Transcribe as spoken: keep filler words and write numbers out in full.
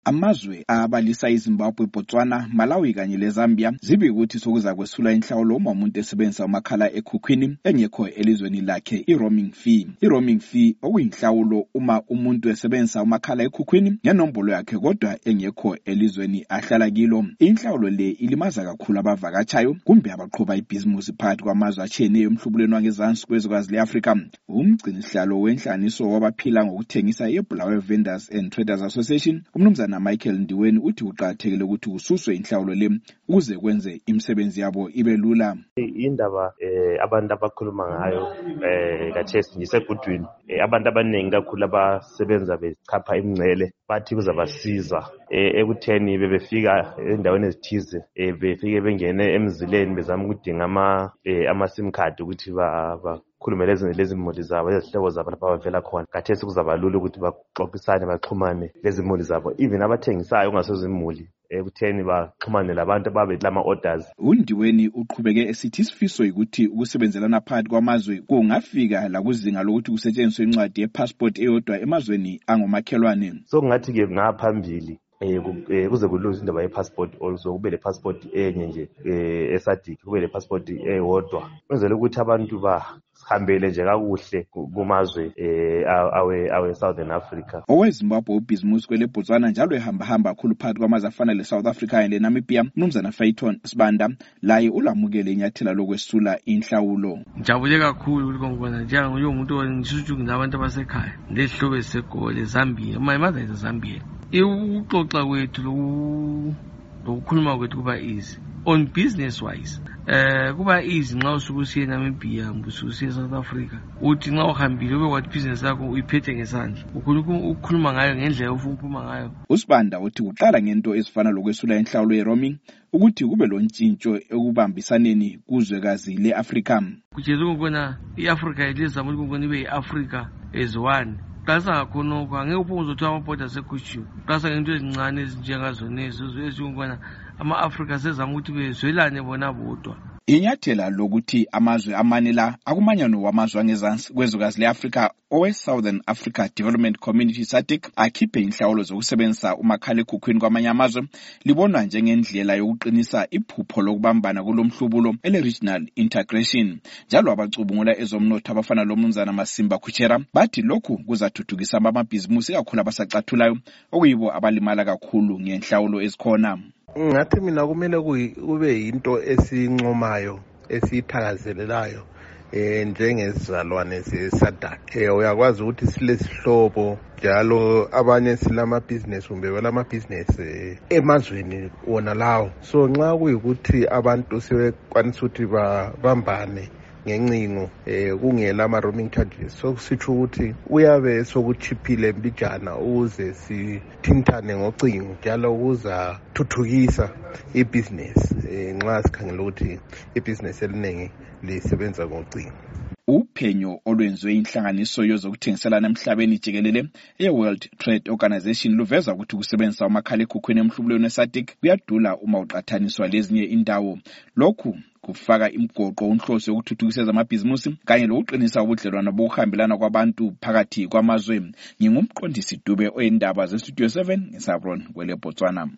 Amazwe abalisa iZimbabwe, Botswana, Malawi kanye leZambia zibika ukuthi sokuza kwesula inhlawulo uma umuntu esebenzisa umakhala ekhukhwini engekho elizweni lakhe i-roaming fee. I-roaming fee okuyinhlawulo uma umuntu esebenzisa umakhala ekhukhwini ngenombolo yakhe kodwa engekho elizweni ahlala kilo. Inhlawulo le ilimaza kakhulu abavakatshayo kumbe abaqhuba ibhizimusi phakathi kwamazwe atshiyeneyo emhlubulweni wangezansi kwezwekazi le-Afrika. Umgcinisihlalo wenhlanganiso wabaphila ngokuthengisa i-Bulawayo Vendors and Traders Association, umnumzana Michael Ndiweni, uthi kuqakathekile ukuthi kususwe inhlawulo le ukuze kwenze imisebenzi yabo ibe lula. Indaba eh abantu abakhuluma ngayo eh kathesi ngisegudwini eh, abantu abaningi kakhulu abasebenza bechapha imingcele bathi kuzabasiza eh ekutheni bebefika endaweni ezithize eh befike bengene emzileni bezama ukudinga ama eh, ama sim card ukuthi ba, ba khulume lezi lezi imuli zabo ezihlobo zabo lapha bavela khona. Kathesi kuzaba lula ukuthi baxoxisane baxhumane lezi imuli zabo, even abathengisayo ongasoze imuli ekutheni baxhumane labantu ababe lama orders. uNdiweni uqhubeke esithi isifiso ukuthi ukusebenzelana phakathi kwamazwe kungafika la kuzinga lokuthi kusetshenziswe incwadi ye-passport eyodwa emazweni angomakhelwane. So ngathi ke ngaphambili eh kuze kulungiswe indaba ye-passport, also kube le passport enye nje eh eSADC, kube le passport eyodwa kwenzela ukuthi abantu bahambele nje kakuhle kumazwe eh awe awe Southern Africa. OweZimbabwe ubhizimusi kwele Botswana njalo ehamba hamba kakhulu phakathi kwamazwe afana le-South Africa kanye le-Namibia, umnumzana Fayton Sibanda laye ulamukele inyathela lokwesula inhlawulo. Ngijabule kakhulu ukubona njengoba umuntu ngishuthi ngabantu abasekhaya lehlobo esegole Zambia, mayimaza eZambia. Ukuxoxa kwethu lokukhuluma kwethu kuba easy on business wise. Eh kuba easy nxa usuku usiye eNamibia ususiye eSouth Africa, uthi nxa uhambile ube wathi business yakho uyiphethe ngesandla ukukhuluma ngayo ngendlela ofuna ukuphuma ngayo. uSibanda uthi uqala ngento ezifana lokwesula inhlawulo ye-roaming ukuthi kube lontshintsho ekubambisaneni kuzwekazi le-Afrika. Kujeza ukubona i-Africa ilizama ukubona ibe yi-Africa as one. Qasa ngakhonoko angeke uphonze ukuthi ama-border sekhushiwe. Qasa ngento ezincane ezinjengazona ezo ezikubona ama-Afrika sezama ukuthi bezwelane bona bodwa. Inyathela lokuthi amazwe amane la akumanyano wamazwe angezansi kwezwekazi le-Afrika owe-Southern Africa Development Community SADC akhiphe inhlawulo zokusebenzisa umakhala ekhukhwini kwamanye amazwe libonwa njengendlela yokuqinisa iphupho lokubambana kulomhlubulo ele-regional integration. Njalo abacubungula ezomnotho abafana lomnumzana Masimba Kuchera bathi lokhu kuzathuthukisa amabhizimusi kakhulu abasacathulayo okuyibo abalimala kakhulu ngenhlawulo ezikhona. Ngathi mina kumele kube into esincomayo esithakazelelayo eh njengezizalwane ze-SADC. Eh uyakwazi ukuthi silesihlobo njalo abanye silama business kumbe balama business emazweni wona lawo. So nxa kuyikuthi abantu sebekwanisa ukuthi babambane ngencingo eh kungela ama roaming charges, so kusitsho ukuthi uyabe sokuchiphile mbijana ukuze sithintane ngocingo njalo ukuza thuthukisa ibusiness eh nxa sikhangela ukuthi ibusiness elinengi lisebenza ngocingo. Uphenyo olwenziwe inhlanganiso yezokuthengiselana emhlabeni jikelele ye-World Trade Organization luveza ukuthi kusebenzisa umakhala ekhukhwini emhlubulweni we-SADC kuyadula uma uqathaniswa lezinye indawo. Lokhu kufaka imgoqo unhloso yokuthuthukisa amabhizimusi kanye lokuqinisa ubudlelwano bokuhambelana kwabantu phakathi kwamazwe. Ngingumqondisi Dube oyindaba ze-Studio seven ngeSabron kwele Botswana.